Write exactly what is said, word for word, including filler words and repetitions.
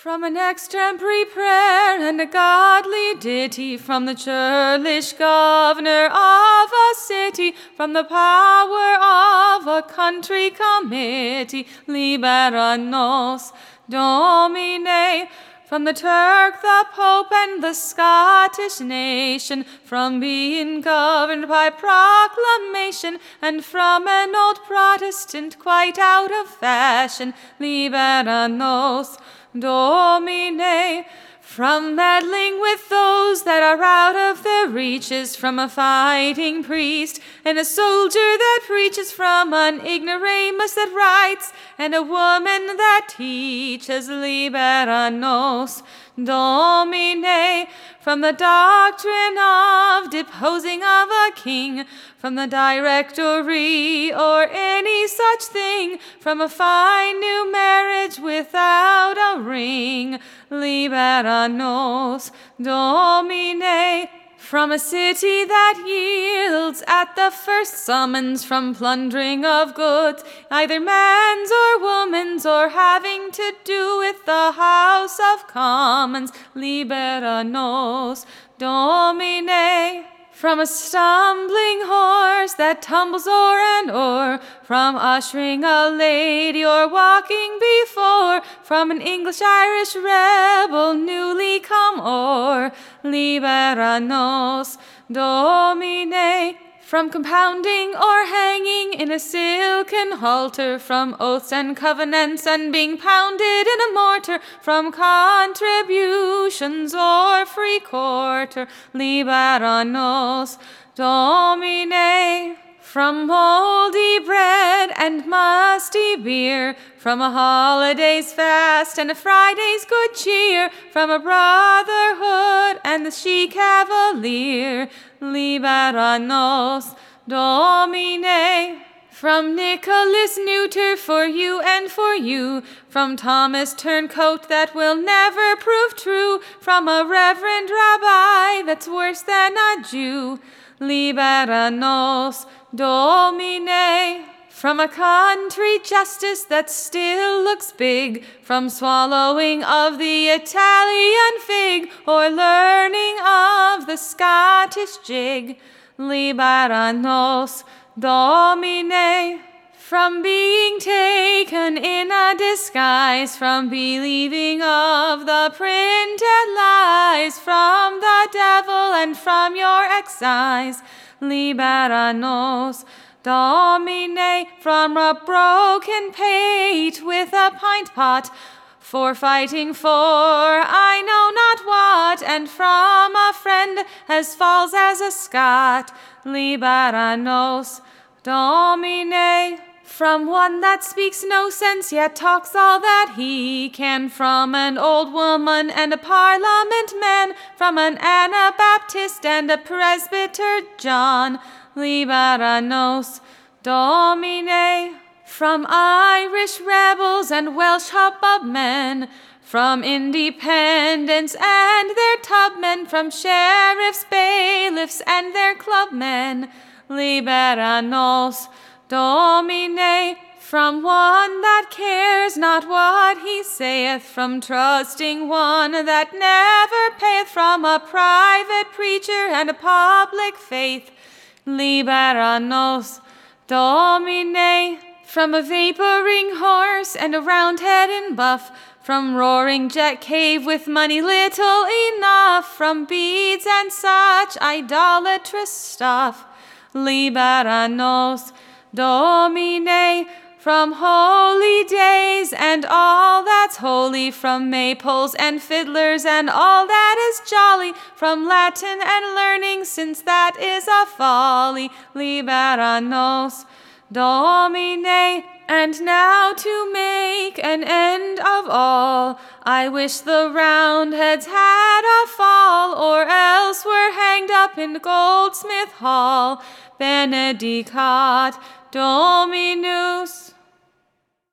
From an extempore prayer and a godly ditty, from the churlish governor of a city, from the power of a country committee, Libera nos, Domine, from the Turk, the Pope, and the Scottish nation, from being governed by proclamation, and from an old Protestant quite out of fashion, Libera nos, Domine, from meddling with those that are out of their reaches, from a fighting priest, and a soldier that preaches, from an ignoramus that writes, and a woman that teaches, Libera nos, Domine, from the doctrine of deposing of a king, from the directory or any such thing, from a fine new marriage without a ring, Libera nos, Domine, from a city that yields at the first summons, from plundering of goods, either man's or woman's, or having to do with the House of Commons, Libera nos, Domine, from a stumbling horse that tumbles o'er and o'er, from ushering a lady or walking before, from an English-Irish rebel newly come o'er, Libera nos, Domine, from compounding or hanging in a silken halter, from oaths and covenants and being pounded in a mortar, from contributions or free quarter, Libera nos, Domine, from moldy bread and musty beer, from a holiday's fast and a Friday's good cheer, from a brotherhood and the she-cavalier, Libera nos, Domine, from Nicholas Neuter for you and for you, from Thomas Turncoat that will never prove true, from a reverend rabbi that's worse than a Jew, Libera nos, Domine, from a country justice that still looks big, from swallowing of the Italian fig, or learning of the Scottish jig, Libera nos, Domine, from being taken in a disguise, from believing of the printed lies, from the devil and from your excise, Libera nos, Domine, from a broken pate with a pint pot, for fighting for I know not what, and from a friend as false as a Scot, Libera nos, Domine, from one that speaks no sense yet talks all that he can, from an old woman and a parliament man, from an Anabaptist and a presbyter John, Libera nos, Domine, from Irish rebels and Welsh hubbub-men, from independents and their tubmen, from sheriffs, bailiffs, and their clubmen, Libera nos, Domine, from one that cares not what he saith, from trusting one that never payeth, from a private preacher and a public faith, Libera nos, Domine, from a vaporing horse and a roundhead in buff, from roaring jet cave with money little enough, from beads and such idolatrous stuff, Libera nos, Domine, from holy days and all that's holy, from maypoles and fiddlers and all that is jolly, from Latin and learning, since that is a folly, Libera nos, Domine. And now to make an end of all, I wish the Roundheads had a fall, or else were hanged up in Goldsmith Hall, Benedicat Dominus.